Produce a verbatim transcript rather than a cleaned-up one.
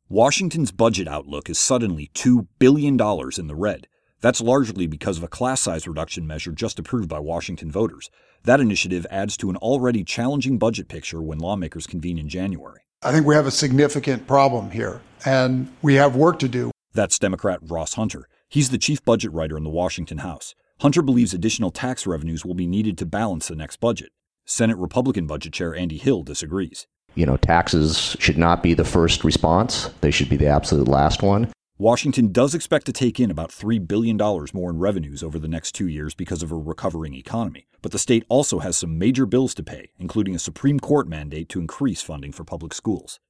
Washington's budget outlook is suddenly two billion dollars in the red. That's largely because of a class size reduction measure just approved by Washington voters. That initiative adds to an already challenging budget picture when lawmakers convene in January. I think we have a significant problem here, and we have work to do. That's Democrat Ross Hunter. He's the chief budget writer in the Washington House. Hunter believes additional tax revenues will be needed to balance the next budget. Senate Republican Budget Chair Andy Hill disagrees. You know, taxes should not be the first response. They should be the absolute last one. Washington does expect to take in about three billion dollars more in revenues over the next two years because of a recovering economy. But the state also has some major bills to pay, including a Supreme Court mandate to increase funding for public schools.